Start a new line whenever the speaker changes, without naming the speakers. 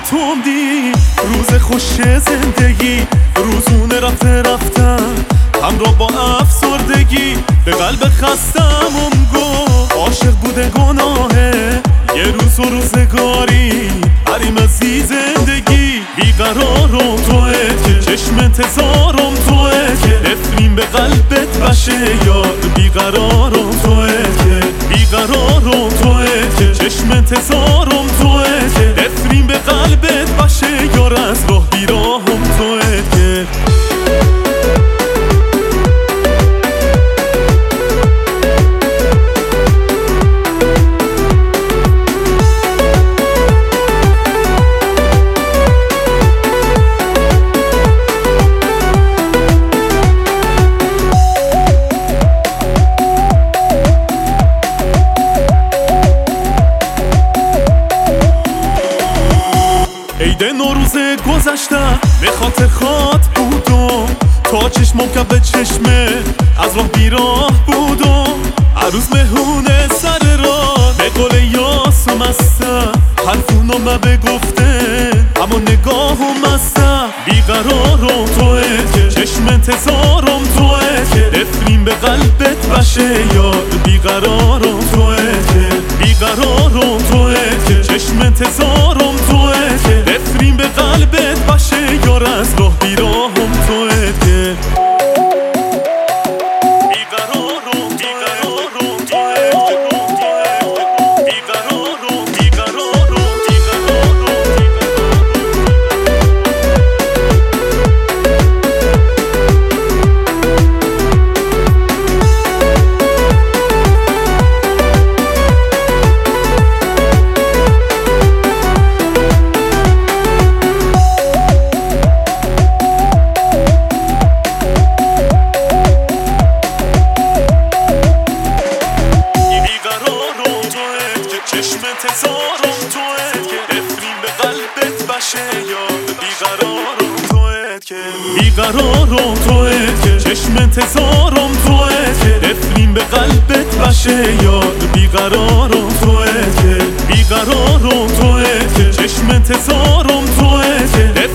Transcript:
تندی، روز خوش زندگی، روزونه رفتم همراه با افسردگی. به قلب خستمم گفت عاشق بوده گناهه، یه روز و روزگاری حریم از زندگی. بیقرارم توه که چشم انتظارم توه که نفرین به قلبت بشه یاد. بیقرارم توه که بیقرارم توه که چشم انتظارم توه که نفرین به قلبت بشه یار. از راه بیراهم توه که عید نوروز گذشته به خاطر خاط بودم، تا چشمم که به چشمه از راه بیراه بودم. عروس مهونه سر راه به قول یاس مسته، حرفونو ما بگفتن اما نگاهم مسته. بیقرارم توه که چشم انتظارم توه که نفرین به قلبت بشه یاد. بیقرارم توه که بیقرارم توه که چشم انتظارم توه که نفرین به قلبت بشه یار. از راه بیراهم توه که چشم انتظارم توه که نفرین به قلبت بشه یاد. بیقرارم توه که بیقرارم توه که چشم انتظارم توه که نفرین به قلبت بشه یاد. بیقرارم توه که بیقرارم توه که چشم انتظارم توه که